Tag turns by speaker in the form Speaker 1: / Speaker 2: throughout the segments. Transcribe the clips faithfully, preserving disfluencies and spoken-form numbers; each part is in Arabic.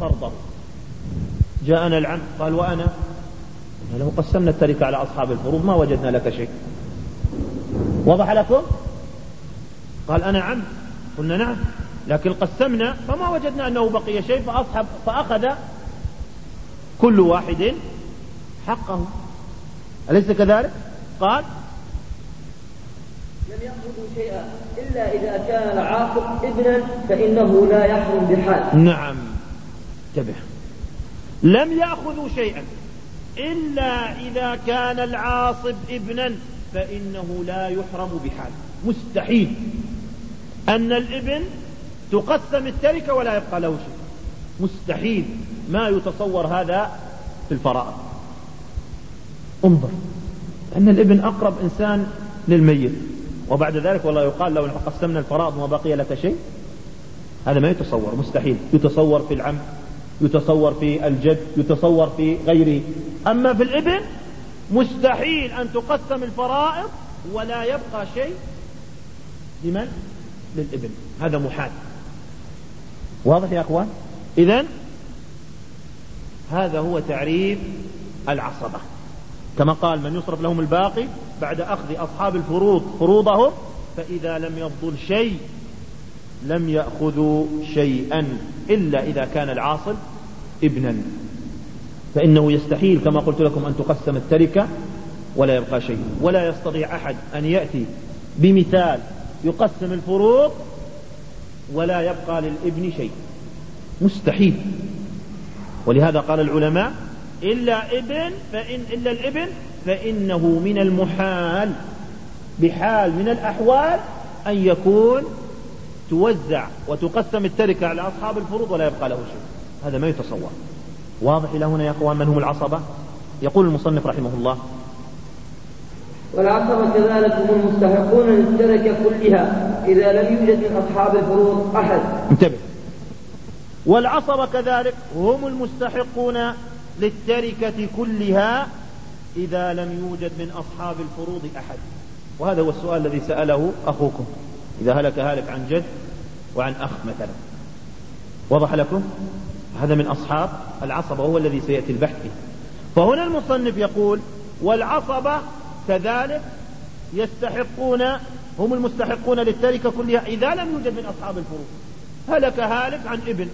Speaker 1: فرضه. جاءنا العم قال وأنا لو قسمنا التركة على أصحاب الفروض ما وجدنا لك شيء. وضح لكم؟ قال أنا عم، قلنا نعم، لكن قسمنا فما وجدنا أنه بقي شيء، فأصحب فأخذ كل واحد حقه. أليس كذلك؟ قال
Speaker 2: لم يأخذوا شيئا إلا إذا كان العاصب ابنا فإنه لا يحرم بحال.
Speaker 1: نعم، انتبه، لم يأخذوا شيئا إلا إذا كان العاصب ابنا فإنه لا يحرم بحال. مستحيل أن الابن تقسم التركة ولا يبقى له شيء، مستحيل، ما يتصور هذا في الفرائض. انظر أن الابن أقرب إنسان للميت، وبعد ذلك والله يقال لو قسمنا الفرائض ما بقي لك شيء، هذا ما يتصور، مستحيل. يتصور في العم، يتصور في الجد، يتصور في غيره، أما في الابن مستحيل أن تقسم الفرائض ولا يبقى شيء لمن؟ للابن، هذا محال. واضح يا أخوان؟ إذن هذا هو تعريف العصبة، كما قال من يصرف لهم الباقي بعد أخذ أصحاب الفروض فروضهم فإذا لم يفضل شيء لم يأخذوا شيئا إلا إذا كان العاصب ابنا، فإنه يستحيل كما قلت لكم أن تقسم التركة ولا يبقى شيء، ولا يستطيع أحد أن يأتي بمثال يقسم الفروض ولا يبقى للابن شيء، مستحيل. ولهذا قال العلماء إلا ابن فإن إلا الابن فإنه من المحال بحال من الأحوال أن يكون توزع وتقسم التركة على أصحاب الفروض ولا يبقى له شيء، هذا ما يتصور. واضح إلى هنا يا أخوان من هم العصبة؟ يقول المصنف رحمه الله
Speaker 2: والعصبة كذلك هم المستحقون للتركة كلها إذا لم يوجد من أصحاب الفروض أحد.
Speaker 1: انتبه، والعصبة كذلك هم المستحقون للتركة كلها إذا لم يوجد من أصحاب الفروض أحد. وهذا هو السؤال الذي سأله أخوكم، إذا هلك هالك عن جد وعن أخ مثلا، وضح لكم؟ هذا من أصحاب العصبة وهو الذي سيأتي البحث فيه. فهنا المصنف يقول والعصبة كذلك يستحقون هم المستحقون للتركة كلها إذا لم يوجد من أصحاب الفروض. هلك هالك عن ابن،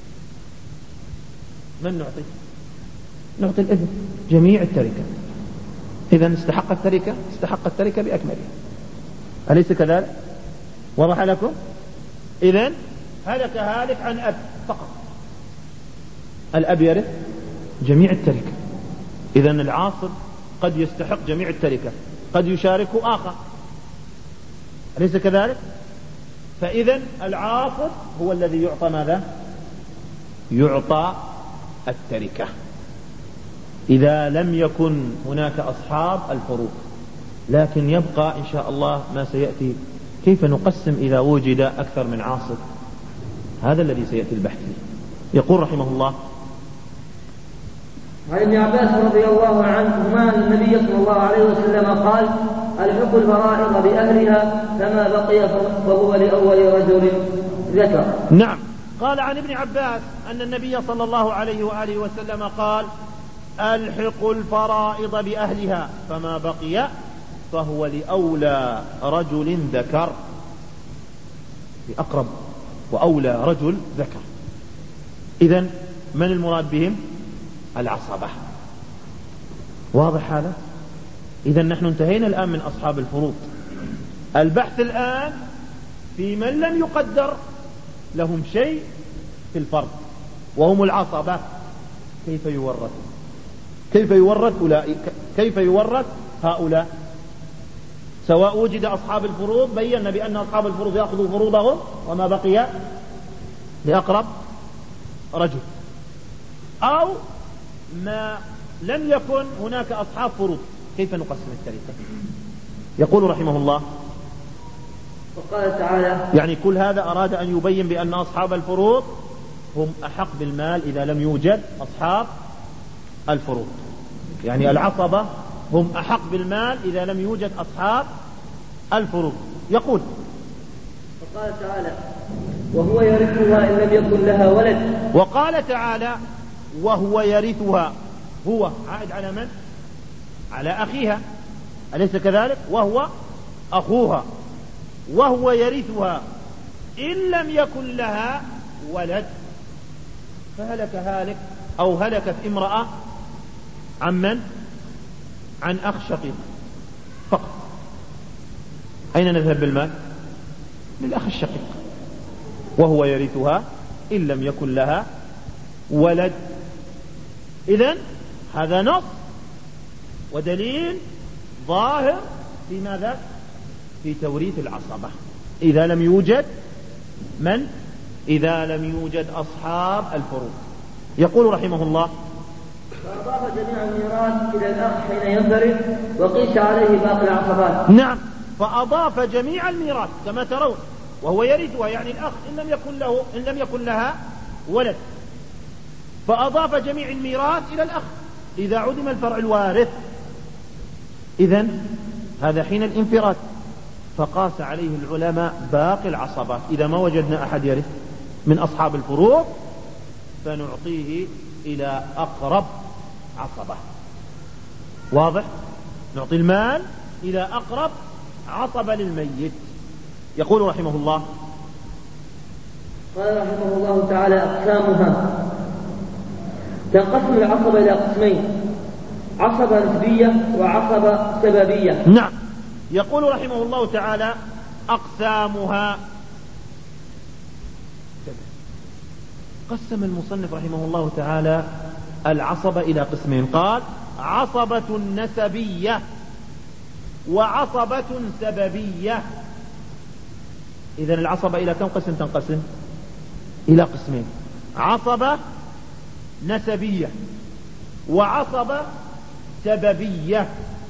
Speaker 1: من نعطي؟ نعطي الابن جميع التركة، إذا استحق التركة استحق التركة بأكملها، أليس كذلك؟ وضح لكم؟ إذن هلك هالك عن أب فقط، الأب يرث جميع التركة، إذن العاصب قد يستحق جميع التركة، قد يشاركه آخر، أليس كذلك؟ فإذن العاصب هو الذي يعطى ماذا؟ يعطى التركة إذا لم يكن هناك أصحاب الفروض. لكن يبقى إن شاء الله ما سيأتي كيف نقسم إذا وجد أكثر من عاصب، هذا الذي سيأتي البحث فيه. يقول رحمه الله
Speaker 2: عن ابن عباس رضي الله عنهما أن النبي صلى الله عليه وسلم قال الحق الفرائض بأهلها فما بقي فهو لأول رجل ذكر.
Speaker 1: نعم، قال عن ابن عباس أن النبي صلى الله عليه وآله وسلم قال الحق الفرائض بأهلها فما بقي فهو لأولى رجل ذكر، لأقرب وأولى رجل ذكر. إذن من المراد بهم؟ العصبة. واضح هذا؟ إذن نحن انتهينا الآن من أصحاب الفروض. البحث الآن في من لم يقدر لهم شيء في الفرض وهم العصبة، كيف يورث كيف يورث أولئك كيف يورث هؤلاء؟ سواء وجد أصحاب الفروض بينا بأن أصحاب الفروض يأخذوا فروضهم وما بقي لأقرب رجل، أو ما لم يكن هناك أصحاب فروض، كيف نقسم التركة؟ يقول رحمه الله
Speaker 2: وقال تعالى
Speaker 1: يعني كل هذا أراد أن يبين بأن أصحاب الفروض هم أحق بالمال إذا لم يوجد أصحاب الفروض، يعني العصبة هم أحق بالمال إذا لم يوجد أصحاب الفروض. يقول
Speaker 2: وقال تعالى وهو يرثها إن لم يكن لها ولد.
Speaker 1: وقال تعالى وهو يرثها، هو عائد على من؟ على أخيها، أليس كذلك؟ وهو أخوها، وهو يرثها إن لم يكن لها ولد. فهلك هالك أو هلكت امرأة عن من؟ عن أخ شقيق فقط. أين نذهب بالمال؟ للأخ الشقيق. وهو يرثها إن لم يكن لها ولد. إذن هذا نص ودليل ظاهر في ماذا؟ في توريث العصبة إذا لم يوجد من؟ إذا لم يوجد أصحاب الفروض. يقول رحمه الله
Speaker 2: فأضاف جميع الميراث إلى الأخ حين ينفرد وقيس عليه باقي العصبات.
Speaker 1: نعم، فأضاف جميع الميراث كما ترون، وهو يرثها يعني الأخ إن لم يكن له إن لم يكن لها ولد، فأضاف جميع الميراث إلى الأخ إذا عدم الفرع الوارث. إذن هذا حين الانفراد، فقاس عليه العلماء باقي العصبات. إذا ما وجدنا أحد يرث من أصحاب الفروض فنعطيه إلى أقرب عصبة. واضح؟ نعطي المال إلى أقرب عصبة للميت. يقول رحمه الله
Speaker 2: قال رحمه الله تعالى أقسامها. تنقسم العصبة إلى قسمين: عصبة نسبية وعصبة سببية.
Speaker 1: نعم. يقول رحمه الله تعالى أقسامها. قسم المصنف رحمه الله تعالى العصبة إلى قسمين، قال عصبة نسبية وعصبة سببية. إذن العصبة إلى كم قسم تنقسم؟ إلى قسمين: عصبة نسبية وعصبة سببية.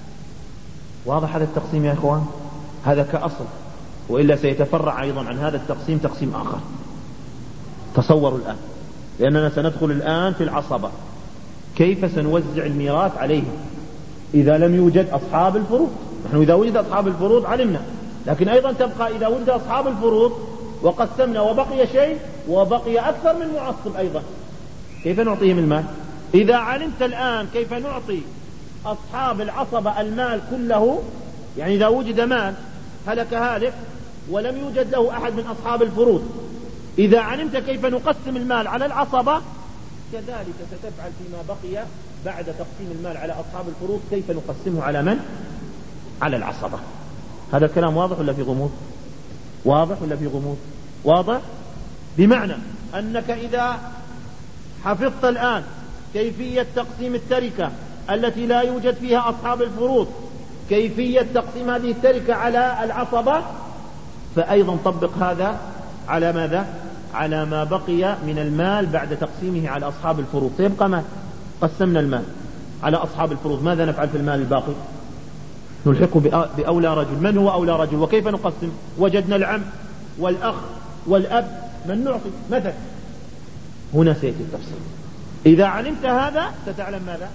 Speaker 1: واضح هذا التقسيم يا إخوان؟ هذا كأصل، وإلا سيتفرع أيضا عن هذا التقسيم تقسيم آخر. تصوروا الآن، لأننا سندخل الآن في العصبة، كيف سنوزع الميراث عليهم إذا لم يوجد أصحاب الفروض. نحن إذا وجد أصحاب الفروض علمنا، لكن أيضا تبقى إذا وجد أصحاب الفروض وقسمنا وبقي شيء وبقي أكثر من معصب أيضا، كيف نعطيهم المال؟ إذا علمت الآن كيف نعطي أصحاب العصبة المال كله، يعني إذا وجد مال هلك هالك ولم يوجد له أحد من أصحاب الفروض، إذا علمت كيف نقسم المال على العصبة كذلك ستفعل فيما بقي بعد تقسيم المال على أصحاب الفروض، كيف نقسمه على من؟ على العصبة. هذا الكلام واضح ولا في غموض؟ واضح ولا في غموض؟ واضح. بمعنى أنك إذا حفظت الآن كيفية تقسيم التركة التي لا يوجد فيها أصحاب الفروض، كيفية تقسيم هذه التركة على العصبة، فأيضا طبق هذا على ماذا؟ على ما بقي من المال بعد تقسيمه على أصحاب الفروض. سيبقى مال، قسمنا المال على أصحاب الفروض، ماذا نفعل في المال الباقي؟ نلحقه بأولى رجل. من هو أولى رجل وكيف نقسم؟ وجدنا العم والأخ والأب، من نعطي مثلا؟ هنا سيأتي التفصيل. إذا علمت هذا ستعلم ماذا؟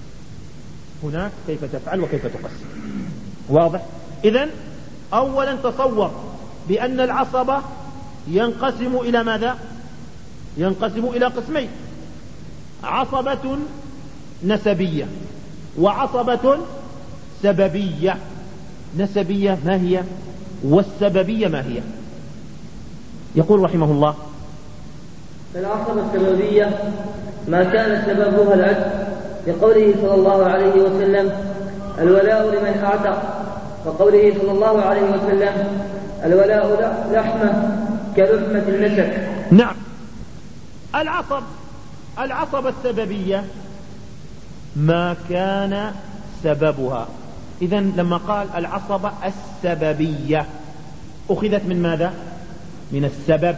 Speaker 1: هناك كيف تفعل وكيف تقسم. واضح؟ إذن أولا تصور بأن العصبة ينقسم إلى ماذا؟ ينقسم إلى قسمين: عصبة نسبية وعصبة سببية. نسبية ما هي؟ والسببية ما هي؟ يقول رحمه الله
Speaker 2: العصبة السببية ما كان سببها العدل، لقوله صلى الله عليه وسلم الولاء لمن أعتق، وقوله صلى الله عليه وسلم الولاء لحمة كلحمة النسك.
Speaker 1: نعم. العصب العصبة السببية ما كان سببها. إذن لما قال العصبة السببية أخذت من ماذا؟ من السبب.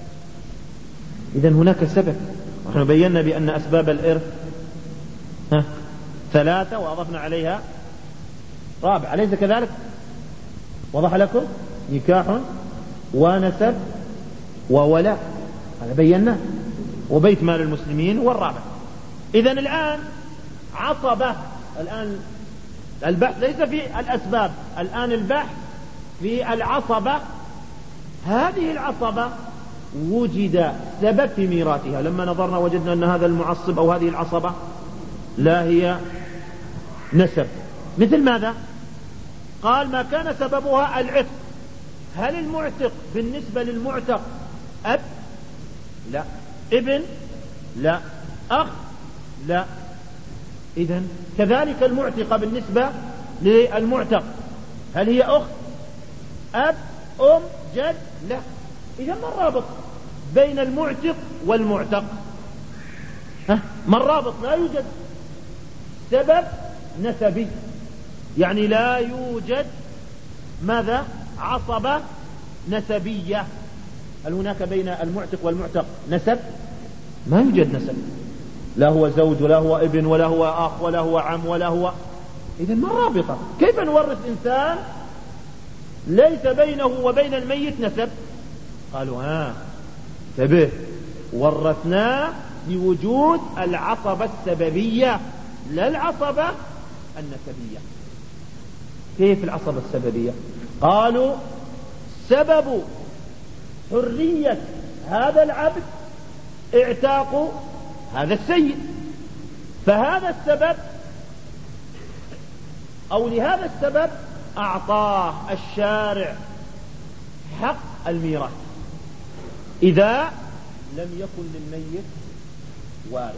Speaker 1: إذن هناك سبب. نحن بينا بأن أسباب الإرث ها ثلاثة وأضفنا عليها رابع، أليس كذلك؟ وضح لكم؟ نكاح ونسب وولاء، هذا بينا، وبيت مال المسلمين والرابع. إذن الآن عصبة، الآن البحث ليس في الأسباب، الآن البحث في العصبة. هذه العصبة وجد سبب في ميراثها. لما نظرنا وجدنا أن هذا المعصب أو هذه العصبة لا هي نسب. مثل ماذا؟ قال ما كان سببها العتق. هل المعتق بالنسبة للمعتق أب؟ لا. ابن؟ لا. أخ؟ لا. إذن كذلك المعتقة بالنسبة للمعتق، هل هي أخت؟ أب؟ أم؟ جد؟ لا. إذن ما الرابط بين المعتق والمعتق؟ ها؟ ما الرابط؟ لا يوجد سبب نسبي، يعني لا يوجد ماذا؟ عصبة نسبية. هل هناك بين المعتق والمعتق نسب؟ ما يوجد نسب، لا هو زوج ولا هو ابن ولا هو أخ ولا هو عم ولا هو. إذن ما الرابطة؟ كيف نورث إنسان ليس بينه وبين الميت نسب؟ قالوا ها انتبه، ورثناه لوجود العصبة السببية لا العصبة النسبية. كيف العصبة السببية؟ قالوا سبب حرية هذا العبد اعتاق هذا السيد، فهذا السبب أو لهذا السبب أعطاه الشارع حق الميراث إذا لم يكن للميت وارث،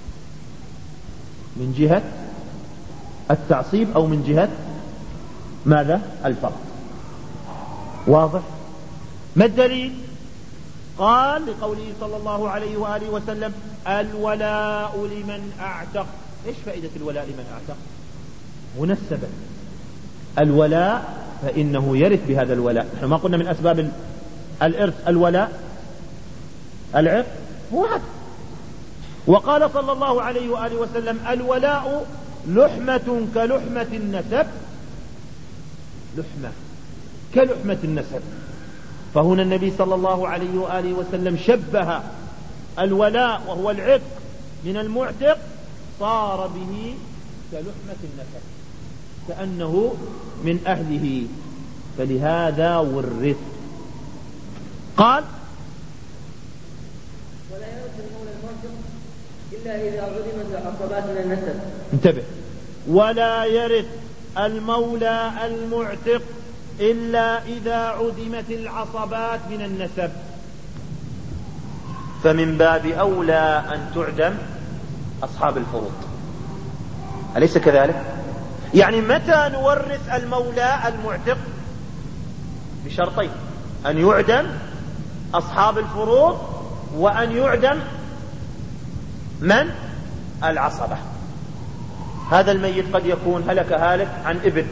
Speaker 1: من جهة التعصيب أو من جهة ماذا؟ الفرض. واضح؟ ما الدليل؟ قال لقوله صلى الله عليه وآله وسلم الولاء لمن أعتق. إيش فائدة الولاء لمن أعتق؟ هنا السبب الولاء، فإنه يرث بهذا الولاء. نحن ما قلنا من أسباب الإرث الولاء العتق هو هذا. وقال صلى الله عليه وآله وسلم الولاء لحمة كلحمة النسب، لحمة كلحمة النسب. فهنا النبي صلى الله عليه وآله وسلم شبه الولاء وهو العتق من المعتق، صار به كلحمة النسب، كأنه من أهله، فلهذا ورث. قال
Speaker 2: ولا يرث المولى المعتق إلا إذا عدمت العصبات من النسب.
Speaker 1: انتبه، ولا يرث المولى المعتق إلا إذا عدمت العصبات من النسب، فمن باب أولى أن تعدم أصحاب الفروض، أليس كذلك؟ يعني متى نورث المولى المعتق؟ بشرطين: أن يعدم أصحاب الفروض، وأن يعدم من؟ العصبة. هذا الميت قد يكون هلك هالك عن ابن،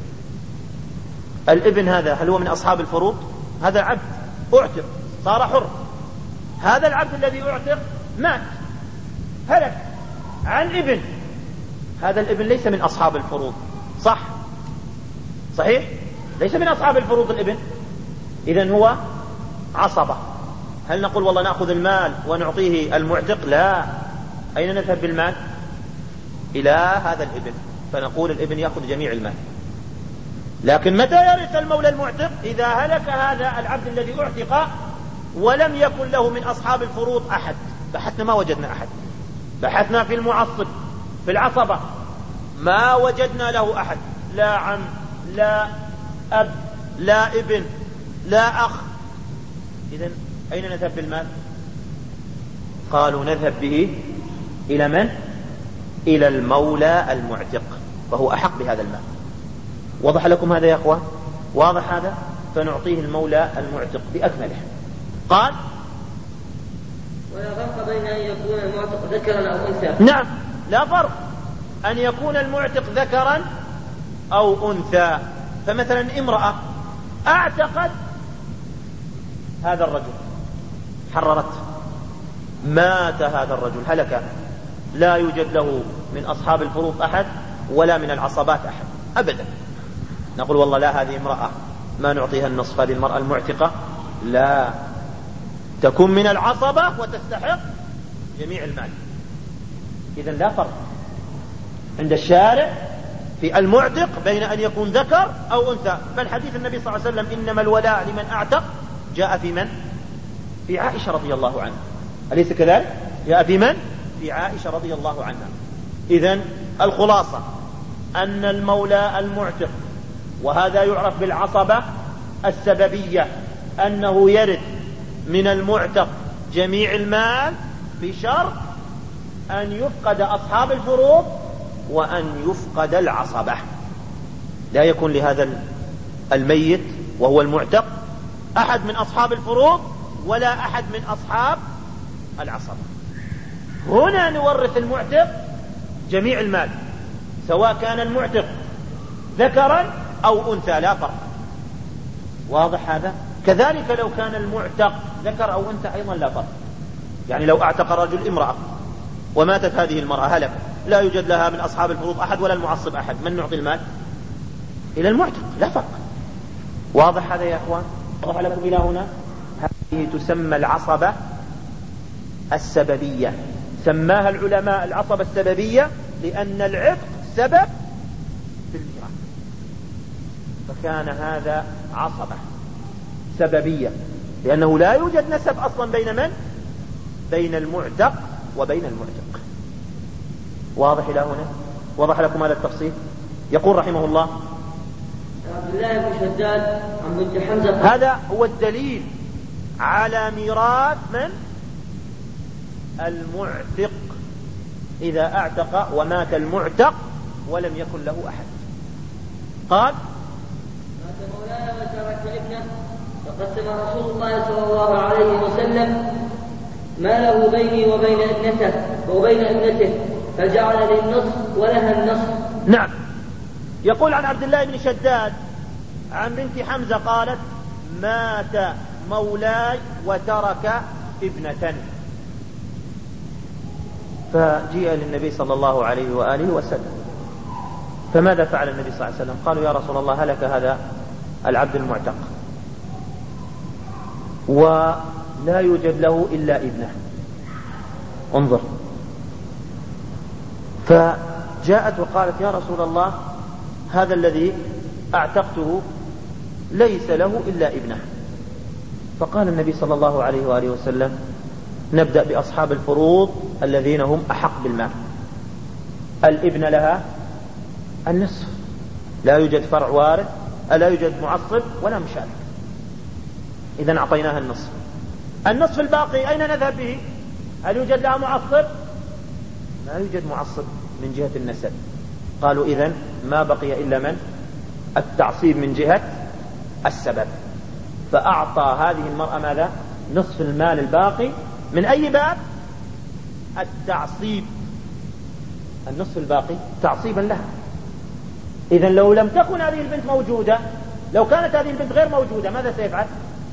Speaker 1: الابن هذا هل هو من أصحاب الفروض؟ هذا عبد أعتق صار حر، هذا العبد الذي أعتق مات هلك عن ابن، هذا الابن ليس من أصحاب الفروض، صح؟ صحيح؟ ليس من أصحاب الفروض الابن، إذن هو عصبة. هل نقول والله نأخذ المال ونعطيه المعتق؟ لا. أين نذهب بالمال؟ إلى هذا الابن، فنقول الابن يأخذ جميع المال. لكن متى يرث المولى المعتق؟ إذا هلك هذا العبد الذي أعتق ولم يكن له من أصحاب الفروض أحد. بحثنا ما وجدنا أحد، بحثنا في المعصب في العصبة ما وجدنا له أحد، لا عم لا أب لا ابن لا أخ. إذن أين نذهب بالمال؟ قالوا نذهب به إلى من؟ إلى المولى المعتق، فهو أحق بهذا المال. وضح لكم هذا يا أخوان؟ واضح هذا؟ فنعطيه المولى المعتق بأكمله. قال
Speaker 2: ولا فرق بين أن يكون المعتق ذكرا أو أنثى.
Speaker 1: نعم، لا فرق أن يكون المعتق ذكرا أو أنثى. فمثلا امرأة أعتقت هذا الرجل، حررته، مات هذا الرجل هلك، لا يوجد له من أصحاب الفروض أحد ولا من العصبات أحد أبدا. نقول والله لا، هذه امرأة ما نعطيها النصف، هذه المرأة المعتقة لا، تكون من العصبة وتستحق جميع المال. إذن لا فرق عند الشارع في المعتق بين أن يكون ذكر أو أنثى. بل حديث النبي صلى الله عليه وسلم إنما الولاء لمن أعتق جاء في من؟ في عائشة رضي الله عنها، أليس كذلك؟ جاء في من؟ في عائشة رضي الله عنها. إذن الخلاصة أن المولى المعتق، وهذا يعرف بالعصبة السببية، أنه يرث من المعتق جميع المال بشرط أن يفقد أصحاب الفروض وأن يفقد العصبة. لا يكون لهذا الميت وهو المعتق أحد من أصحاب الفروض ولا أحد من أصحاب العصبة. هنا نورث المعتق جميع المال، سواء كان المعتق ذكرا أو أنثى، لا فرق. واضح هذا؟ كذلك لو كان المعتق ذكر أو أنثى أيضا لا فرق. يعني لو اعتق رجل امرأة وماتت هذه المرأة هلك، لا يوجد لها من أصحاب الفروض أحد ولا المعصب أحد، من نعطي المال؟ إلى المعتق، لا فرق. واضح هذا يا أخوان؟ واضح لكم إلى هنا؟ هذه تسمى العصبة السببية. سماها العلماء العصبة السببية لأن العتق سبب في الميراث، فكان هذا عصبة سببية، لأنه لا يوجد نسب أصلا بين من؟ بين المعتق وبين المعتق. واضح إلى هنا؟ وضح لكم هذا التفصيل؟ يقول رحمه الله
Speaker 2: عبد الله بن شداد عن بنت حمزة،
Speaker 1: هذا هو الدليل على ميراث من؟ المعتق. إذا اعتق ومات المعتق ولم يكن له أحد. قال
Speaker 2: مات مولانا وترك ابنه، فقسم رسول الله صلى الله عليه وسلم ماله بيني وبين ابنته وبين ابنته، فجعل لي النصف ولها النصف.
Speaker 1: نعم. يقول عن عبد الله بن شداد عن بنت حمزة قالت مات مولاي وترك ابنة، فجيء للنبي صلى الله عليه وآله وسلم، فماذا فعل النبي صلى الله عليه وسلم؟ قالوا يا رسول الله هلك هذا العبد المعتق ولا يوجد له إلا ابنه، انظر. فجاءت وقالت يا رسول الله هذا الذي اعتقته ليس له إلا ابنه. فقال النبي صلى الله عليه وآله وسلم نبدأ بأصحاب الفروض الذين هم أحق بالمال. الابن لها النصف، لا يوجد فرع وارث، لا يوجد معصب ولا مشارك، إذن أعطيناها النصف. النصف الباقي أين نذهب به؟ هل يوجد لها معصب؟ لا يوجد معصب من جهة النسب. قالوا إذن ما بقي إلا من؟ التعصيب من جهة السبب. فأعطى هذه المرأة ماذا؟ نصف المال الباقي. من أي باب؟ التعصيب. النصف الباقي تعصيبا لها. إذن لو لم تكن هذه البنت موجودة، لو كانت هذه البنت غير موجودة، ماذا سيفعل؟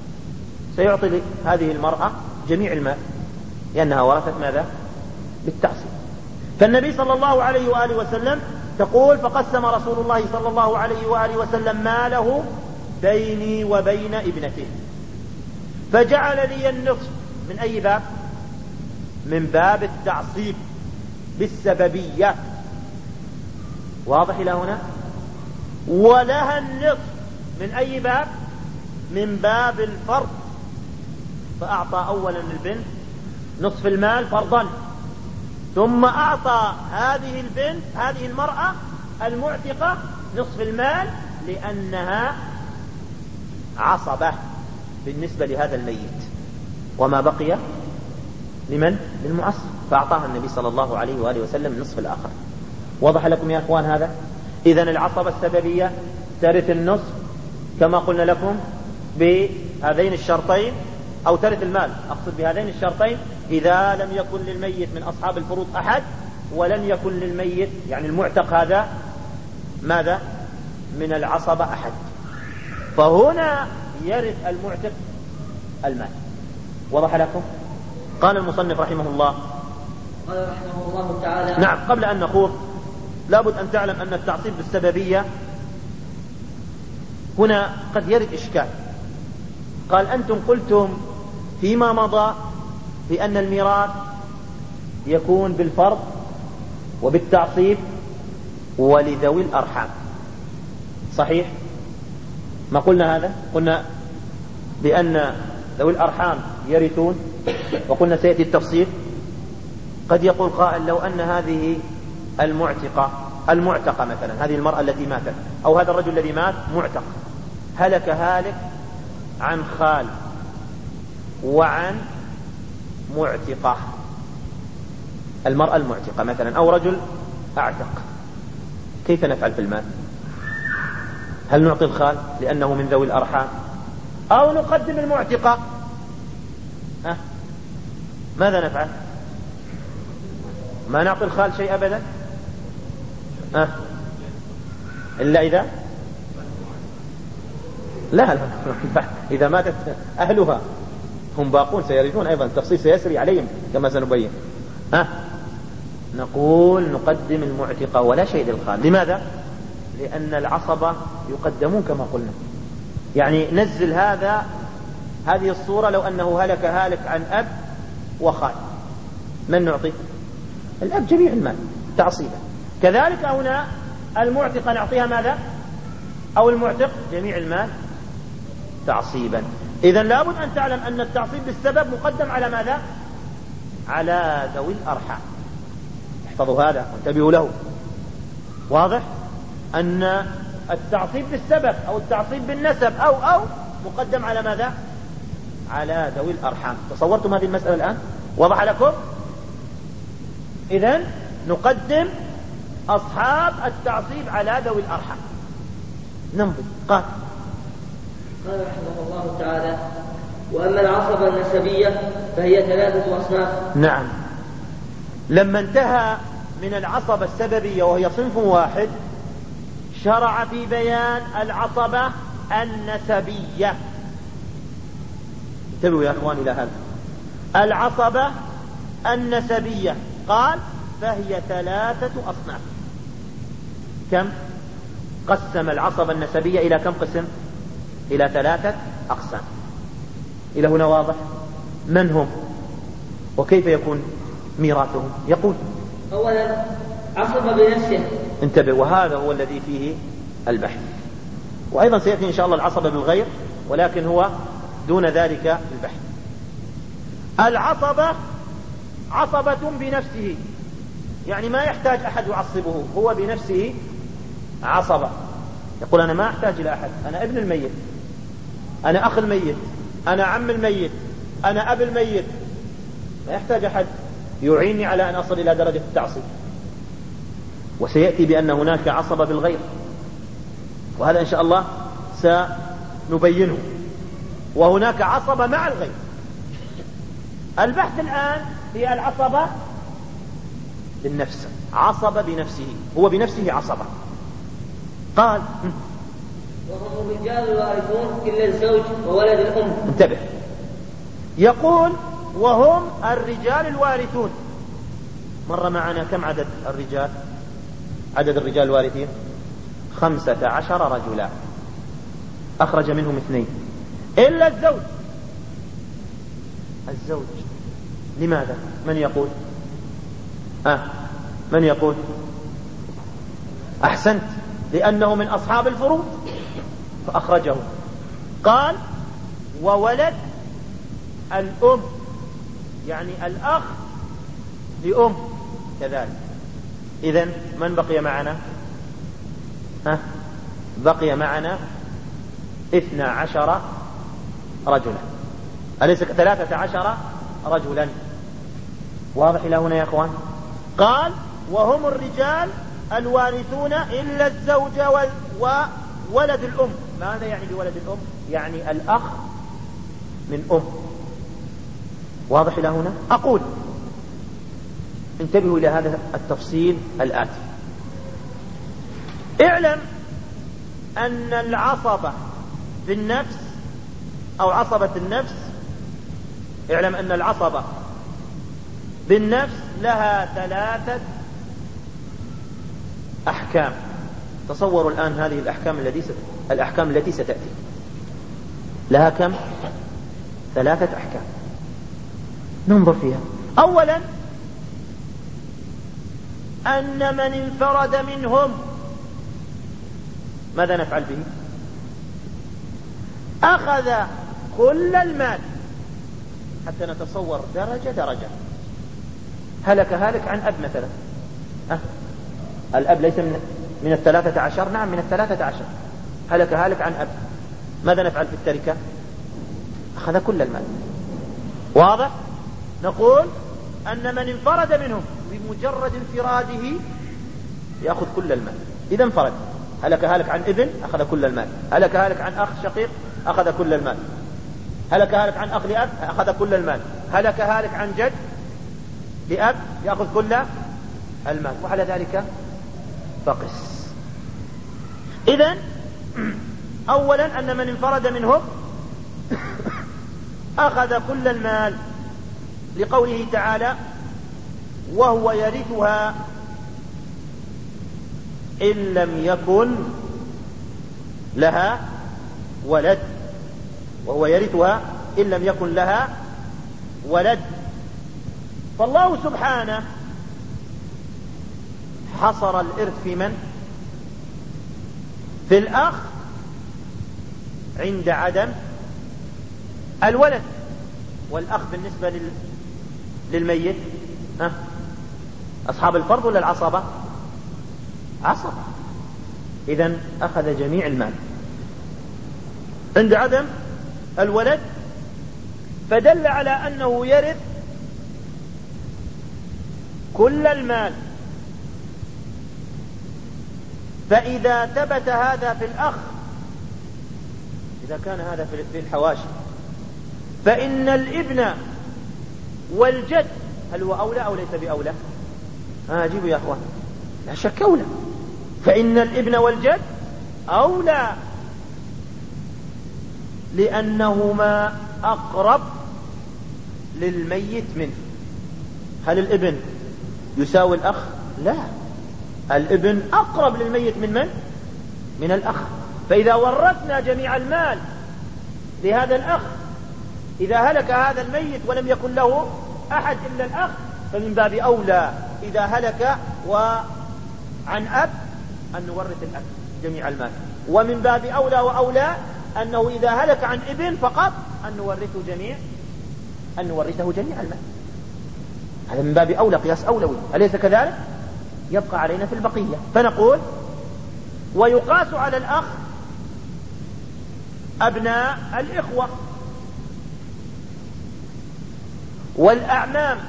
Speaker 1: سيعطي هذه المرأة جميع المال، لأنها ورثت ماذا؟ بالتعصيب. فالنبي صلى الله عليه وآله وسلم تقول فقسم رسول الله صلى الله عليه وآله وسلم ماله بيني وبين ابنته، فجعل لي النصف. من أي باب؟ من باب التعصيب بالسببية. واضح إلى هنا؟ ولها النصف. من أي باب؟ من باب الفرض. فأعطى أولا البنت نصف المال فرضا، ثم أعطى هذه البنت هذه المرأة المعتقة نصف المال لأنها عصبة بالنسبة لهذا الميت، وما بقي لمن؟ للمعصب. فأعطاها النبي صلى الله عليه وآله وسلم النصف الآخر. وضح لكم يا أخوان هذا؟ إذن العصبة السببية ترث النصف كما قلنا لكم بهذين الشرطين، أو ترث المال أقصد بهذين الشرطين إذا لم يكن للميت من أصحاب الفروض أحد، ولم يكن للميت يعني المعتق هذا ماذا؟ من العصبة أحد. فهنا يرث المعتق المال. وضح لكم؟ قال المصنف رحمه الله
Speaker 2: قال رحمه الله تعالى
Speaker 1: نعم. قبل أن نخوض لابد أن تعلم أن التعصيب بالسببية هنا قد يرد إشكال. قال أنتم قلتم فيما مضى بأن الميراث يكون بالفرض وبالتعصيب ولذوي الأرحام، صحيح؟ ما قلنا هذا؟ قلنا بأن ذوي الأرحام يرثون، وقلنا سيأتي التفصيل. قد يقول قائل لو أن هذه المعتقة المعتقة مثلا، هذه المرأة التي ماتت أو هذا الرجل الذي مات معتق، هلك هالك عن خال وعن معتقة، المرأة المعتقة مثلا أو رجل أعتق، كيف نفعل في المال؟ هل نعطي الخال لأنه من ذوي الأرحام أو نقدم المعتقة؟ أه؟ ماذا نفعل؟ ما نعطي الخال شيء أبدا أه؟ إلا إذا لا لا إذا ماتت أهلها هم باقون سيرثون أيضا، التفصيل سيسري عليهم كما سنبين. أه؟ نقول نقدم المعتقة ولا شيء للخال. لماذا؟ لأن العصبة يقدمون كما قلنا، يعني نزل هذا هذه الصورة لو أنه هلك هالك عن أب وخال، من نعطي؟ الأب جميع المال تعصيبا. كذلك هنا المعتقة نعطيها ماذا؟ أو المعتق جميع المال تعصيبا. إذن لابد أن تعلم أن التعصيب بالسبب مقدم على ماذا؟ على ذوي الأرحام. احفظوا هذا وانتبهوا له. واضح أن التعصيب بالسبب أو التعصيب بالنسب أو أو مقدم على ماذا؟ على ذوي الأرحام. تصورتم هذه المسألة الآن؟ وضح لكم؟ إذن نقدم أصحاب التعصيب على ذوي الأرحام. نمضي. قال
Speaker 2: قال رحمه الله تعالى: وأما العصبة النسبية فهي ثلاثة أصناف.
Speaker 1: نعم. لما انتهى من العصبة السببية وهي صنف واحد، شرع في بيان العصبة النسبية. انتبهوا يا أخوان إلى هذا. العصبة النسبية قال فهي ثلاثة أصناف. كم؟ قسم العصبة النسبية إلى كم قسم؟ إلى ثلاثة أقسام. إلى هنا واضح؟ من هم وكيف يكون ميراثهم؟ يقول:
Speaker 2: أولا عصبة بنفسه.
Speaker 1: انتبه، وهذا هو الذي فيه البحث، وأيضا سيأتي إن شاء الله العصبة بالغير، ولكن هو دون ذلك البحث. العصبة عصبة بنفسه، يعني ما يحتاج أحد يعصبه، هو بنفسه عصبة. يقول: أنا ما أحتاج إلى أحد، أنا ابن الميت، أنا أخ الميت، أنا عم الميت، أنا أب الميت، ما يحتاج أحد يعيني على أن أصل إلى درجة التعصيب. وسيأتي بأن هناك عصبة بالغير، وهذا إن شاء الله سنبينه. وهناك عصبة مع الغير. البحث الآن هي العصبة بالنفس، عصبة بنفسه، هو بنفسه عصبة. قال:
Speaker 2: وهم الرجال الوارثون إلا الزوج وولد الأم.
Speaker 1: انتبه، يقول: وهم الرجال الوارثون. مر معنا كم عدد الرجال؟ عدد الرجال الوارثين خمسة عشر رجلا، أخرج منهم اثنين إلا الزوج. الزوج لماذا؟ من يقول؟ آه من يقول؟ أحسنت، لأنه من أصحاب الفروض فأخرجه. قال: وولد الأم، يعني الأخ لأم كذلك. إذن من بقي معنا؟ ها؟ بقي معنا اثنا عشر رجلا، أليس ثلاثة عشر رجلا؟ واضح إلى هنا يا أخوان؟ قال: وهم الرجال الوارثون إلا الزوج وولد الأم. ماذا يعني بولد الأم؟ يعني الأخ من أم. واضح إلى هنا؟ أقول انتبهوا إلى هذا التفصيل الآتي. اعلم أن العصبة بالنفس أو عصبة النفس، اعلم أن العصبة بالنفس لها ثلاثة أحكام. تصوروا الآن هذه الأحكام التي الأحكام التي ستأتي لها كم؟ ثلاثة أحكام. ننظر فيها. أولا أن من انفرد منهم ماذا نفعل به؟ أخذ كل المال حتى نتصور درجة درجة. هلك هالك عن أب مثلا، أه؟ الأب ليس من, من الثلاثة عشر، نعم من الثلاثة عشر. هلك هالك عن أب، ماذا نفعل في التركة؟ أخذ كل المال. واضح؟ نقول أن من انفرد منهم بمجرد انفراده يأخذ كل المال إذا انفرد. هلك هالك عن ابن أخذ كل المال، هلك هالك عن أخ شقيق أخذ كل المال، هلك هالك عن أخ لأب أخذ كل المال، هلك هالك عن جد لأب يأخذ كل المال، وعلى ذلك فقس. إذن أولا أن من انفرد منهم أخذ كل المال، لقوله تعالى وهو يرثها إن لم يكن لها ولد، وهو يرثها إن لم يكن لها ولد. فالله سبحانه حصر الإرث في من؟ في الأخ عند عدم الولد. والأخ بالنسبة لل... للميت ها؟ أصحاب الفرض ولا العصبة؟ عصبة. إذن أخذ جميع المال عند عدم الولد، فدل على أنه يرث كل المال. فإذا ثبت هذا في الأخ، إذا كان هذا في الحواشي، فإن الابن والجد هل هو أولى أو ليس بأولى؟ ها أجيبوا يا أخوان، لا شك أولى. فإن الابن والجد أولى لأنهما أقرب للميت منه. هل الابن يساوي الأخ؟ لا، الابن أقرب للميت من من؟ من الأخ. فإذا ورثنا جميع المال لهذا الأخ، إذا هلك هذا الميت ولم يكن له أحد إلا الأخ، فمن باب أولى إذا هلك وعن أب أن نورث الأب جميع المال، ومن باب أولى وأولى أنه إذا هلك عن ابن فقط أن نورثه جميع أن نورثه جميع المال. هذا من باب أولى، قياس أولوي، أليس كذلك؟ يبقى علينا في البقية. فنقول ويقاس على الأخ أبناء الإخوة والأعمام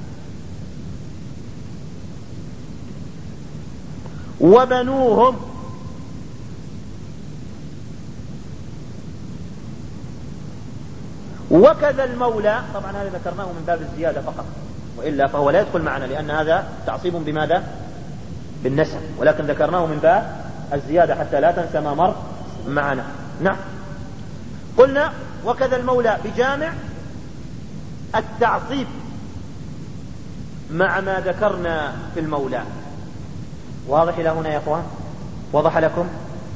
Speaker 1: وبنوهم وكذا المولى. طبعا هذا ذكرناه من باب الزيادة فقط، وإلا فهو لا يدخل معنا لأن هذا تعصيب بماذا؟ بالنسب، ولكن ذكرناه من باب الزيادة حتى لا تنسى ما مر معنا. نعم، قلنا وكذا المولى بجامع التعصيب مع ما ذكرنا في المولى. واضح إلى هنا يا أخوان؟ وضح لكم؟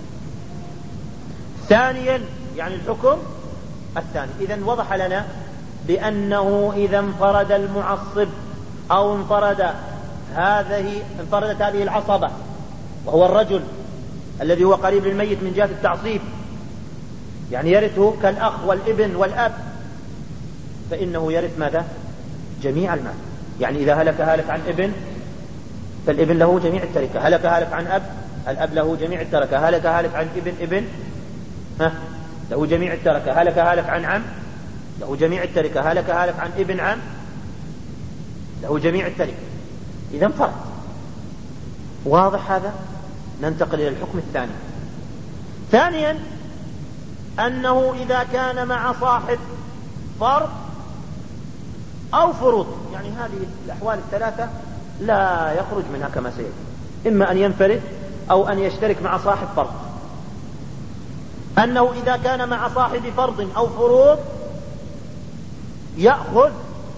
Speaker 1: ثانيا يعني الحكم الثاني. إذن وضح لنا بأنه إذا انفرد المعصب أو انفرد هذه انفردت هذه العصبة وهو الرجل الذي هو قريب للميت من جهة التعصيب، يعني يرثه كالأخ والابن والأب، فإنه يرث ماذا؟ جميع المال. يعني إذا هلك هالك عن ابن فالابن له جميع التركة، هلك هالك عن أب الأب له جميع التركة، هلك هالك عن ابن ابن ها له جميع التركة، هلك هالك عن عم له جميع التركة، هلك هالك عن ابن عم له جميع التركة. إذا انفرد. واضح هذا؟ ننتقل إلى الحكم الثاني. ثانيا أنه إذا كان مع صاحب فرض أو فروض، يعني هذه الأحوال الثلاثة لا يخرج منها كما سيأتي، إما أن ينفرد أو أن يشترك مع صاحب فرض. أنه إذا كان مع صاحب فرض أو فروض يأخذ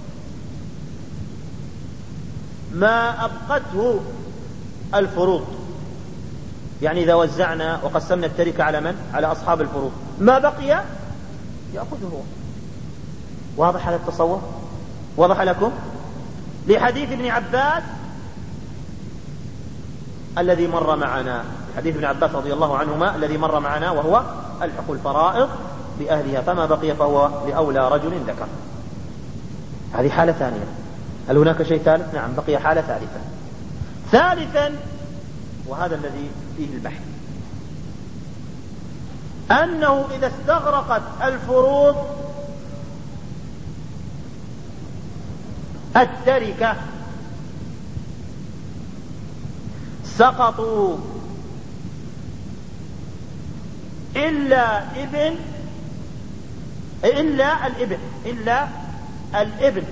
Speaker 1: ما أبقته الفروض، يعني إذا وزعنا وقسمنا التركة على من؟ على أصحاب الفروض، ما بقي يأخذه هو. واضح هذا التصور؟ وضح لكم؟ لحديث ابن عباس الذي مر معنا، حديث ابن عباس رضي الله عنهما الذي مر معنا، وهو الحق الفرائض بأهلها، فما بقي فهو لأولى رجل ذكر. هذه حالة ثانية. هل هناك شيء ثالث؟ نعم، بقي حالة ثالثة. ثالثا، وهذا الذي فيه البحث، أنه إذا استغرقت الفروض التركة سقطوا إلا ابن إلا الابن إلا الابن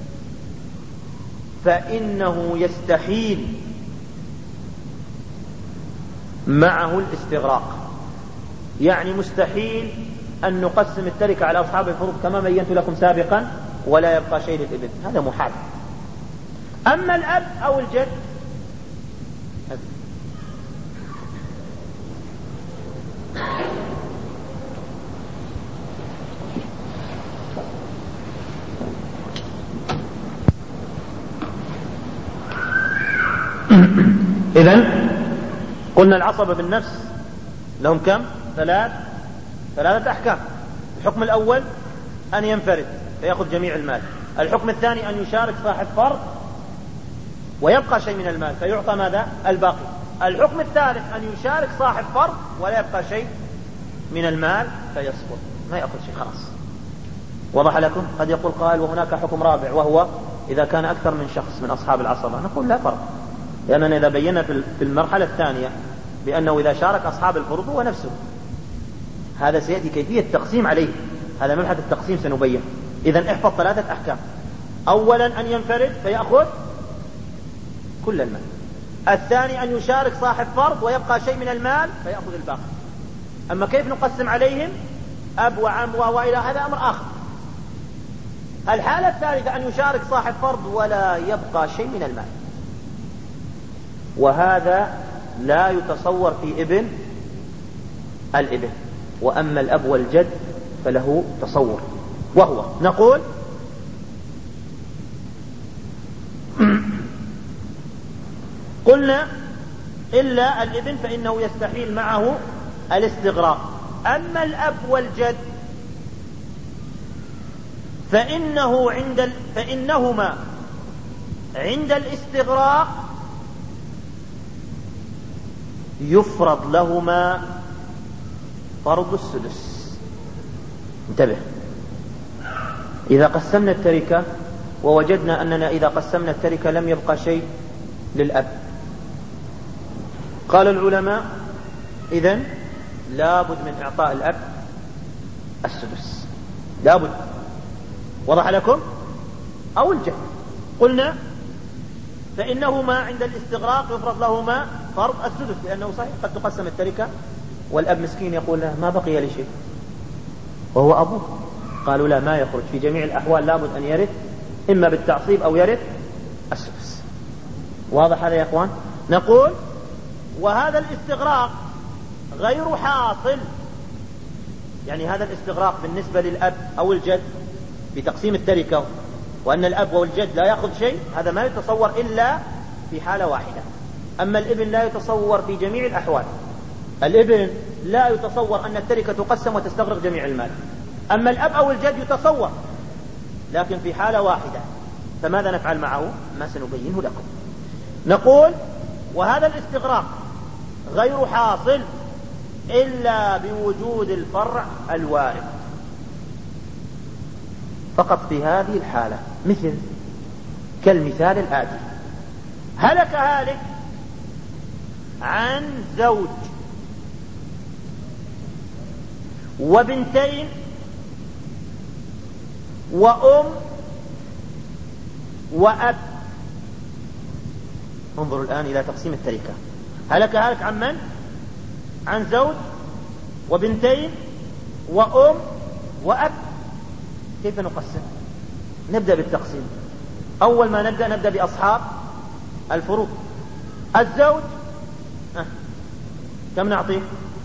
Speaker 1: فإنه يستحيل معه الاستغراق. يعني مستحيل أن نقسم التركة على أصحاب الفروض كما بينت لكم سابقا ولا يبقى شيء للابن، هذا محال. أما الأب أو الجد إذن قلنا العصبة بالنفس لهم كم؟ ثلاث ثلاثة أحكام. الحكم الأول أن ينفرد فيأخذ جميع المال. الحكم الثاني أن يشارك صاحب فرض ويبقى شيء من المال فيعطى ماذا؟ الباقي. الحكم الثالث أن يشارك صاحب فرض ولا يبقى شيء من المال فيسقط، ما يأخذ شيء خلاص. وضح لكم؟ قد يقول قائل وهناك حكم رابع وهو إذا كان أكثر من شخص من أصحاب العصبة. نقول لا فرق، لأننا إذا بينا في المرحلة الثانية بأنه إذا شارك أصحاب الفروض هو نفسه، هذا سيأتي كيفية التقسيم عليه، هذا مبحث التقسيم سنبين. إذن احفظ ثلاثة أحكام. أولا أن ينفرد فيأخذ كل المال. الثاني أن يشارك صاحب فرض ويبقى شيء من المال فيأخذ الباقي. أما كيف نقسم عليهم أب وعم وإلى هذا أمر آخر. الحالة الثالثة أن يشارك صاحب فرض ولا يبقى شيء من المال، وهذا لا يتصور في ابن الابن. وأما الأب والجد فله تصور، وهو نقول قلنا إلا الابن فإنه يستحيل معه الاستغراق. أما الأب والجد فإنه عند ال... فإنهما عند الاستغراق يفرض لهما فرض السدس. انتبه، إذا قسمنا التركة ووجدنا أننا إذا قسمنا التركة لم يبقى شيء للأب، قال العلماء إذن لابد من إعطاء الأب السدس، لابد. وضح لكم؟ أو الجد. قلنا فإنهما عند الاستغراق يفرض لهما فرض السدس، لأنه صحيح قد تقسم التركة والأب مسكين يقول له ما بقي لي شيء وهو أبوه. قالوا لا، ما يخرج، في جميع الأحوال لابد أن يرث إما بالتعصيب أو يرث السدس. واضح هذا يا أخوان؟ نقول وهذا الاستغراق غير حاصل، يعني هذا الاستغراق بالنسبة للأب أو الجد بتقسيم التركة وأن الأب والجد لا يأخذ شيء، هذا ما يتصور إلا في حالة واحدة. أما الابن لا يتصور في جميع الأحوال. الابن لا يتصور أن التركة تقسم وتستغرق جميع المال. أما الأب أو الجد يتصور، لكن في حالة واحدة. فماذا نفعل معه؟ ما سنبينه لكم. نقول وهذا الاستغراق غير حاصل إلا بوجود الفرع الوارث فقط في هذه الحالة، مثل كالمثال الآتي: هلك هالك عن زوج وبنتين وأم وأب. انظروا الآن إلى تقسيم التركة. هلك هالك عن من؟ عن زوج وبنتين وأم وأب. كيف نقسم؟ نبدأ بالتقسيم. أول ما نبدأ نبدأ بأصحاب الفروض. الزوج أه. كم نعطيه؟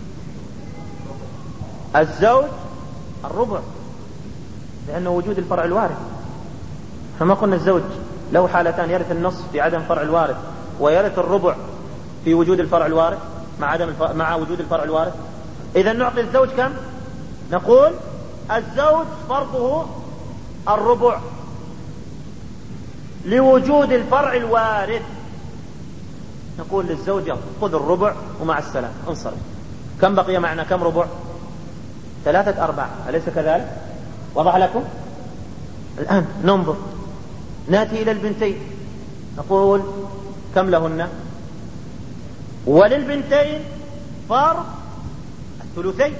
Speaker 1: الزوج الربع، لأنه وجود الفرع الوارث. فما قلنا الزوج له حالتان: يرث النصف في عدم فرع الوارث، ويرث الربع في وجود الفرع الوارث مع عدم الف... مع وجود الفرع الوارث. إذا نعطي الزوج كم؟ نقول الزوج فرضه الربع لوجود الفرع الوارث، نقول للزوج يلا خذ الربع ومع السلام انصرف. كم بقي معنا؟ كم ربع؟ ثلاثة أرباع، أليس كذلك؟ وضح لكم؟ الآن ننظر، نأتي إلى البنتين نقول كم لهن؟ وللبنتين فرض الثلثين،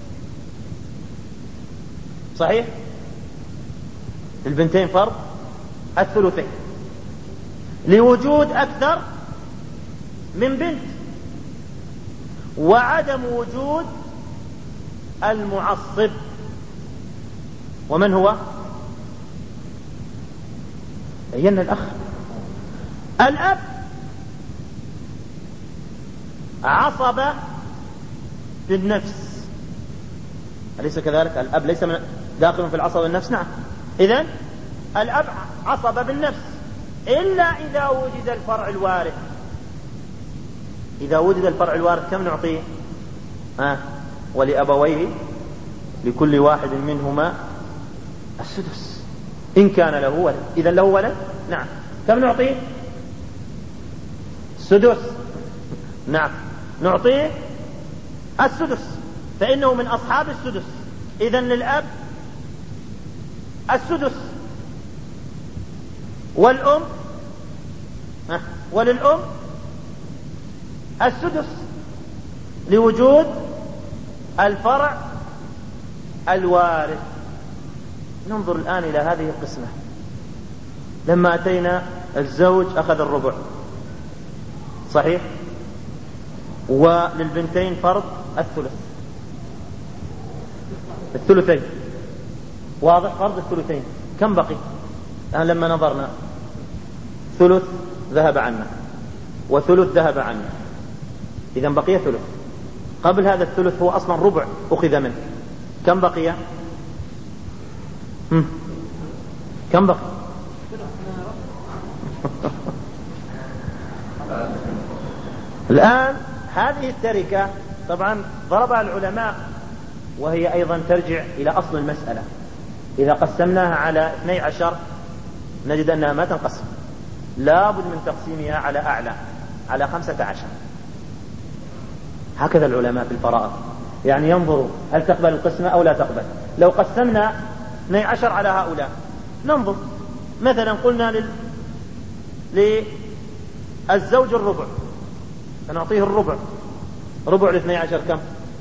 Speaker 1: صحيح؟ للبنتين فرض الثلثين لوجود أكثر من بنت، وعدم وجود المعصب. ومن هو؟ بينا الأخ. الأب عصب بالنفس، أليس كذلك؟ الأب ليس من داخل في العصب بالنفس؟ نعم. إذن الأب عصب بالنفس إلا إذا وجد الفرع الوارث. إذا وجد الفرع الوارث كم نعطيه؟ آه. ولأبويه لكل واحد منهما السدس إن كان له ولد. إذن له ولد؟ نعم. كم نعطيه؟ السدس. نعم نعطيه السدس، فإنه من أصحاب السدس. إذن للأب السدس، والأم آه. وللأم السدس لوجود الفرع الوارث. ننظر الآن إلى هذه القسمة. لما أتينا الزوج أخذ الربع، صحيح؟ وللبنتين فرض الثلث، الثلثين، واضح؟ فرض الثلثين. كم بقي الآن لما نظرنا؟ ثلث ذهب عنا وثلث ذهب عنا، إذن بقي ثلث. قبل هذا الثلث هو أصلا ربع أخذ منه. كم بقي؟ هم. كم بقي؟ الآن هذه التركة طبعا ضربها العلماء، وهي أيضا ترجع إلى أصل المسألة. إذا قسمناها على اثني عشر نجد أنها ما تنقسم، لا بد من تقسيمها على أعلى، على خمسة عشر. هكذا العلماء في الفرائض، يعني ينظروا هل تقبل القسمة أو لا تقبل. لو قسمنا اثني عشر على هؤلاء ننظر، مثلا قلنا لل... للزوج الربع، فنعطيه الربع. ربع لاثني عشر كم؟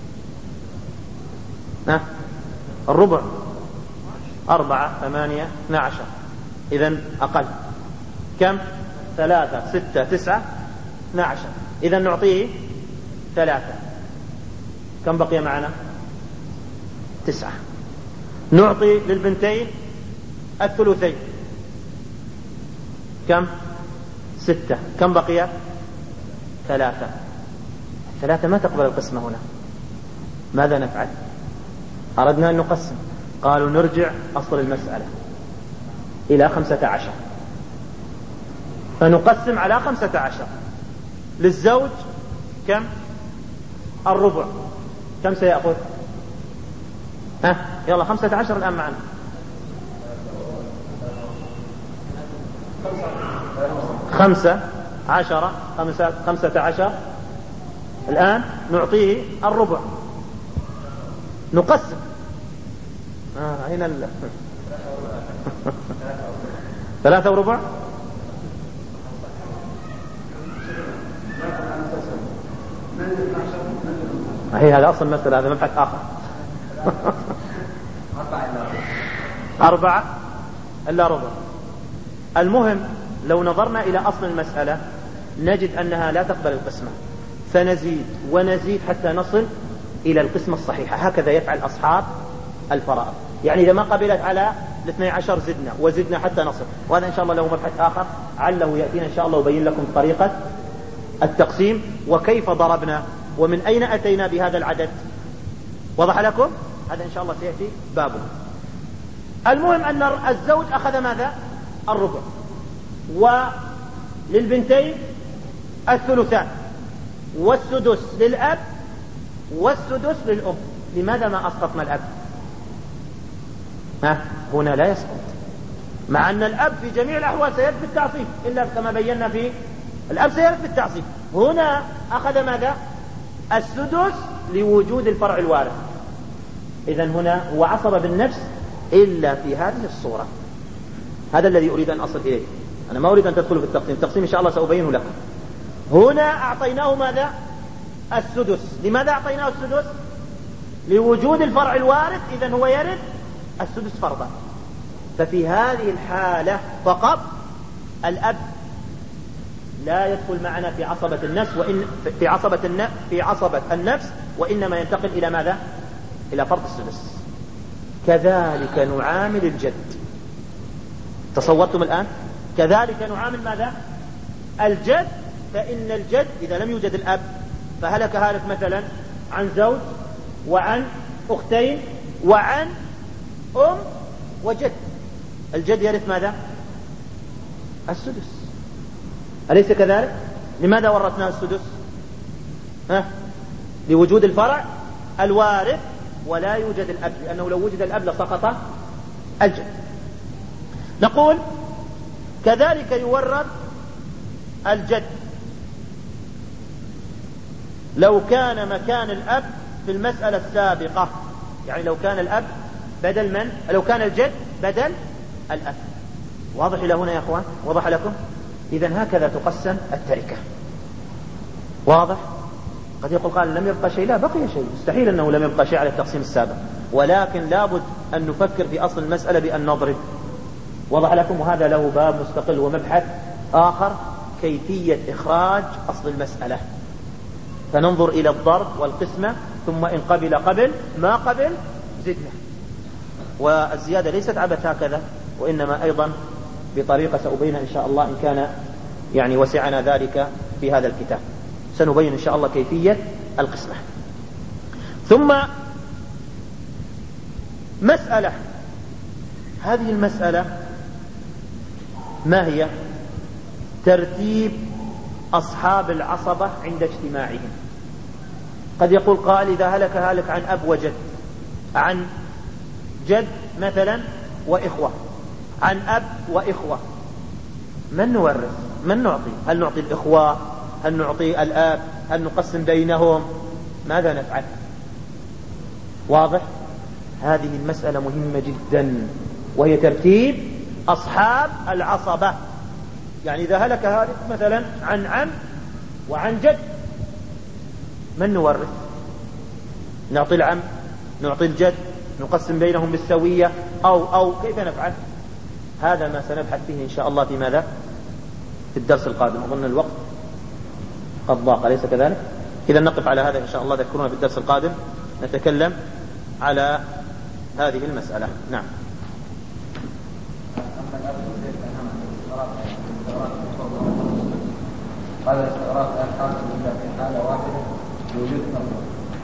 Speaker 1: ها؟ الربع أربعة ثمانية اثنى عشر، إذن أقل. كم؟ ثلاثة ستة تسعة اثنى عشر، إذن نعطيه ثلاثة. كم بقي معنا؟ تسعة. نعطي للبنتين الثلثين. كم؟ ستة. كم بقي؟ ثلاثة. ثلاثة ما تقبل القسمة هنا. ماذا نفعل؟ أردنا أن نقسم، قالوا نرجع أصل المسألة إلى خمسة عشر، فنقسم على خمسة عشر. للزوج كم؟ الربع. كم سيأخذ؟ ها يلا خمسة عشر الآن معنا. خمسة عشرة خمسة, خمسة عشر. الآن نعطيه الربع، نقسم. آه هنا ال... ثلاثة وربع. هي هذا أصل المسألة، هذا مبحث آخر. أربعة إلا ربع. المهم لو نظرنا إلى أصل المسألة نجد أنها لا تقبل القسمة، فنزيد ونزيد حتى نصل إلى القسمة الصحيحة. هكذا يفعل أصحاب الفرائض، يعني إذا ما قبلت على الاثني عشر زدنا وزدنا حتى نصل. وهذا إن شاء الله له مبحث آخر عله يأتينا إن شاء الله وبين لكم طريقة التقسيم وكيف ضربنا ومن أين أتينا بهذا العدد. وضح لكم؟ هذا إن شاء الله سيأتي بابه. المهم أن الزوج أخذ ماذا؟ الربع، وللبنتين الثلثان، والسدس للأب، والسدس للأم. لماذا ما أسقطنا الأب؟ ها؟ هنا لا يسقط، مع أن الأب في جميع الأحوال سيرث بالتعصيب، إلا كما بينا في الأب سيرث بالتعصيب. هنا أخذ ماذا؟ السدس لوجود الفرع الوارث. إذن هنا هو عصب بالنفس إلا في هذه الصورة. هذا الذي أريد أن أصل إليه. أنا ما أريد أن تدخلوا في التقسيم، التقسيم إن شاء الله سأبينه لكم. هنا أعطيناه ماذا؟ السدس. لماذا أعطيناه السدس؟ لوجود الفرع الوارث، إذن هو يرث السدس فرضا. ففي هذه الحالة فقط الأب لا يدخل معنا في عصبة النفس، وإن في عصبة النفس في عصبة النفس وإنما ينتقل إلى ماذا؟ إلى فرض السدس. كذلك نعامل الجد. تصورتم الآن؟ كذلك نعامل ماذا؟ الجد. فإن الجد إذا لم يوجد الأب فهلك هالك مثلا عن زوج وعن أختين وعن أم وجد. الجد يرث ماذا؟ السدس. أليس كذلك؟ لماذا ورثناه السدس؟ ها؟ لوجود الفرع الوارث ولا يوجد الأب، لأنه لو وجد الأب لسقط الجد. نقول كذلك يورث الجد لو كان مكان الأب في المسألة السابقة. يعني لو كان الأب بدل من؟ لو كان الجد بدل الأب. واضح إلى هنا يا أخوان؟ وضح لكم؟ إذن هكذا تقسم التركة. واضح؟ قد يقول قال لم يبقى شيء. لا، بقي شيء. مستحيل أنه لم يبقى شيء على التقسيم السابق، ولكن لابد أن نفكر في أصل المسألة بأن نضرب. وضح لكم؟ وهذا له باب مستقل ومبحث آخر، كيفية إخراج أصل المسألة. فننظر إلى الضرب والقسمة، ثم إن قبل قبل، ما قبل زدنا. والزيادة ليست عبث هكذا، وإنما أيضا بطريقة سأبينها إن شاء الله إن كان يعني وسعنا ذلك في هذا الكتاب. سنبين إن شاء الله كيفية القسمة. ثم مسألة، هذه المسألة ما هي؟ ترتيب أصحاب العصبة عند اجتماعهم. قد يقول قائل إذا هلك هالك عن أب وجد، عن جد مثلا وإخوة، عن أب وإخوة، من نورث؟ من نعطي؟ هل نعطي الإخوة؟ هل نعطي الآب؟ هل نقسم بينهم؟ ماذا نفعل؟ واضح؟ هذه المسألة مهمة جدا، وهي ترتيب أصحاب العصبة. يعني إذا هلك هالك مثلا عن عم وعن جد، من نورث؟ نعطي العم؟ نعطي الجد؟ نقسم بينهم بالسوية؟ أو أو كيف نفعل؟ هذا ما سنبحث فيه إن شاء الله في ماذا؟ في الدرس القادم. أظن الوقت قد ضاق، أليس كذلك؟ إذا نقف على هذا إن شاء الله، ذكرونا في الدرس القادم نتكلم على هذه المسألة. نعم.
Speaker 3: قال الاستغراق لا حاصل إلا في حالة واحدة بوجود فرق.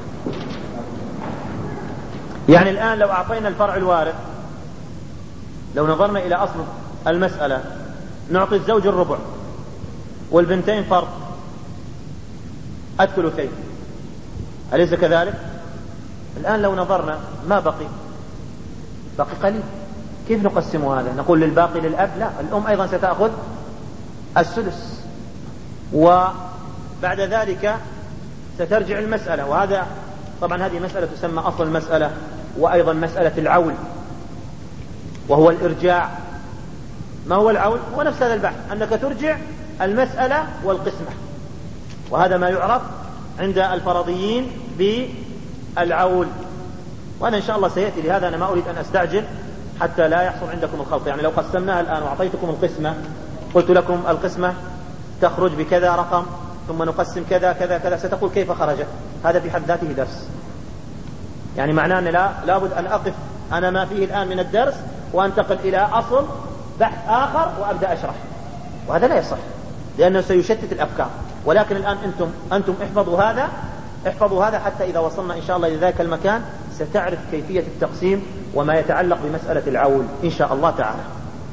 Speaker 1: يعني الآن لو أعطينا الفرع الوارث، لو نظرنا إلى أصل المسألة، نعطي الزوج الربع والبنتين فرض الثلثين، أليس كذلك؟ الآن لو نظرنا ما بقي، بقي قليل. كيف نقسم هذا؟ نقول للباقي للأب؟ لا، الأم أيضا ستأخذ السدس، وبعد ذلك سترجع المسألة. وهذا طبعا هذه مسألة تسمى أصل المسألة، وأيضا مسألة العول وهو الإرجاع. ما هو العول؟ هو نفس هذا البحث، أنك ترجع المسألة والقسمة، وهذا ما يعرف عند الفرضيين بالعول. وأنا إن شاء الله سيأتي، لهذا أنا ما أريد أن أستعجل حتى لا يحصل عندكم الخلط. يعني لو قسمناها الآن وأعطيتكم القسمة، قلت لكم القسمة تخرج بكذا رقم، ثم نقسم كذا كذا كذا، ستقول كيف خرجت؟ هذا في حد ذاته درس. يعني معناه أن لا لابد أن أقف أنا ما فيه الآن من الدرس وأنتقل إلى أصل بحث آخر وأبدأ أشرح، وهذا لا يصح لأنه سيشتت الأفكار. ولكن الآن أنتم أنتم احفظوا هذا احفظوا هذا حتى إذا وصلنا إن شاء الله إلى ذاك المكان ستعرف كيفية التقسيم وما يتعلق بمسألة العول إن شاء الله تعالى.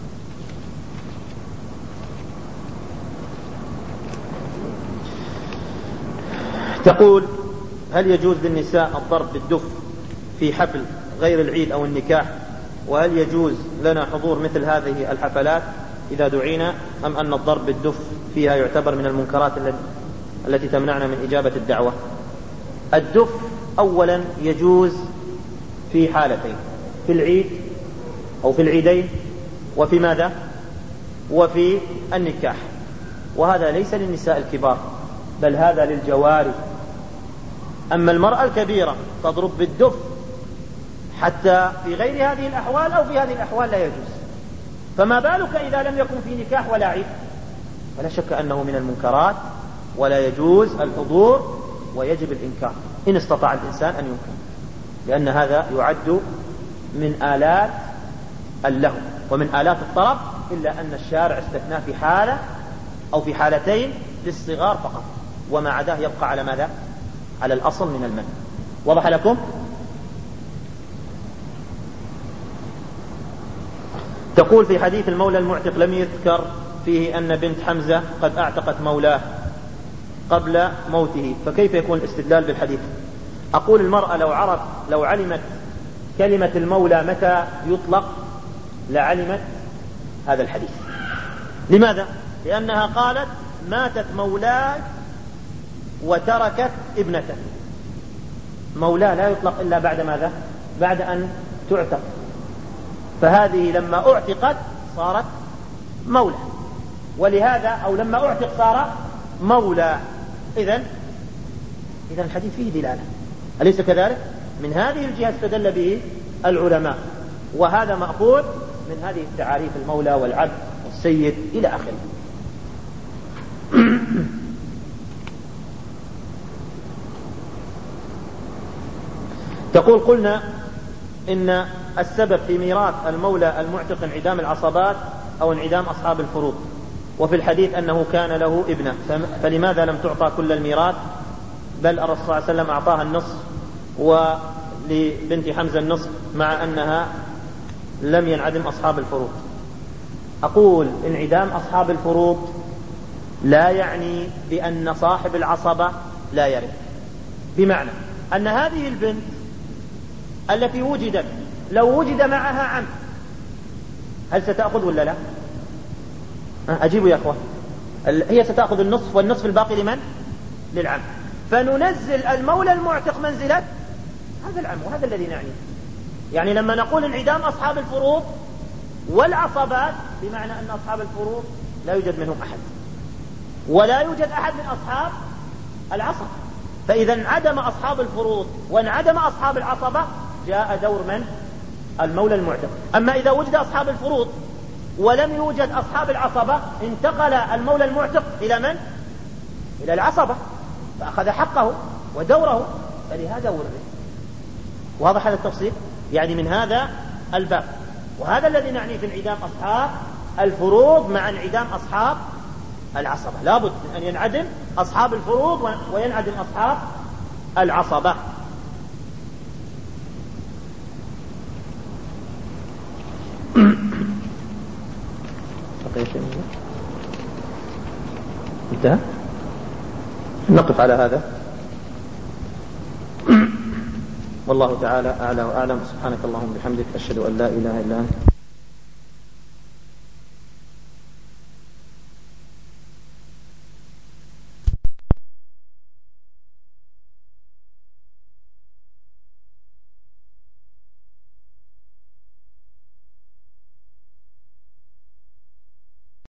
Speaker 1: تقول: هل يجوز للنساء الضرب بالدف في حفل غير العيد أو النكاح وهل يجوز لنا حضور مثل هذه الحفلات إذا دعينا، أم أن الضرب بالدف فيها يعتبر من المنكرات التي تمنعنا من إجابة الدعوة؟ الدف أولا يجوز في حالتين: في العيد أو في العيدين، وفي ماذا؟ وفي النكاح. وهذا ليس للنساء الكبار، بل هذا للجواري. أما المرأة الكبيرة تضرب بالدف حتى في غير هذه الأحوال أو في هذه الأحوال لا يجوز، فما بالك إذا لم يكن في نكاح ولا عيد؟ ولا شك أنه من المنكرات ولا يجوز الحضور، ويجب الإنكار إن استطاع الإنسان أن ينكر، لأن هذا يعد من آلات اللهو ومن آلات الطرب، إلا أن الشارع استثنى في حالة أو في حالتين للصغار فقط، وما عداه يبقى على ماذا؟ على الأصل من المنع. وضح لكم؟ تقول في حديث المولى المعتق لم يذكر فيه أن بنت حمزة قد أعتقت مولاه قبل موته، فكيف يكون الاستدلال بالحديث؟ أقول المرأة لو عرف لو علمت كلمة المولى متى يطلق لعلمت هذا الحديث. لماذا؟ لأنها قالت ماتت مولاي وتركت ابنته. مولاه لا يطلق إلا بعد ماذا؟ بعد أن تعتق، فهذه لما أعتقت صارت مولى، ولهذا أو لما أعتق صار مولى. إذن إذن الحديث فيه دلالة، أليس كذلك؟ من هذه الجهة استدل به العلماء، وهذا مأخوذ من هذه التعاريف: المولى والعبد والسيد إلى آخره. تقول قلنا إن السبب في ميراث المولى المعتق انعدام العصبات أو انعدام أصحاب الفروض، وفي الحديث أنه كان له ابنة، فلماذا لم تعطى كل الميراث، بل الرسول صلى الله عليه وسلم أعطاها النصف ولبنت حمزة النصف مع أنها لم ينعدم أصحاب الفروض؟ أقول انعدام أصحاب الفروض لا يعني بأن صاحب العصبة لا يرث، بمعنى أن هذه البنت التي وجدت لو وجد معها عم هل ستأخذ ولا لا؟ أجيبوا يا أخوة، هي ستأخذ النصف، والنصف الباقي لمن؟ للعم. فننزل المولى المعتق منزلة هذا العم، وهذا الذي نعنيه. يعني لما نقول انعدام أصحاب الفروض والعصبات، بمعنى أن أصحاب الفروض لا يوجد منهم أحد، ولا يوجد أحد من أصحاب العصبة، فإذا انعدم أصحاب الفروض وانعدم أصحاب العصبة جاء دور من؟ المولى المعتق. أما إذا وجد أصحاب الفروض ولم يوجد أصحاب العصبة انتقل المولى المعتق إلى من؟ إلى العصبة، فأخذ حقه ودوره، فلهذا ورث. واضح هذا التفصيل؟ يعني من هذا الباب، وهذا الذي نعني في انعدام أصحاب الفروض مع انعدام أصحاب العصبة. لابد من أن ينعدم أصحاب الفروض وينعدم أصحاب العصبة. انتهى؟ نقف على هذا، والله تعالى أعلى وأعلم. سبحانك اللهم وبحمدك، أشهد أن لا إله إلا أنت.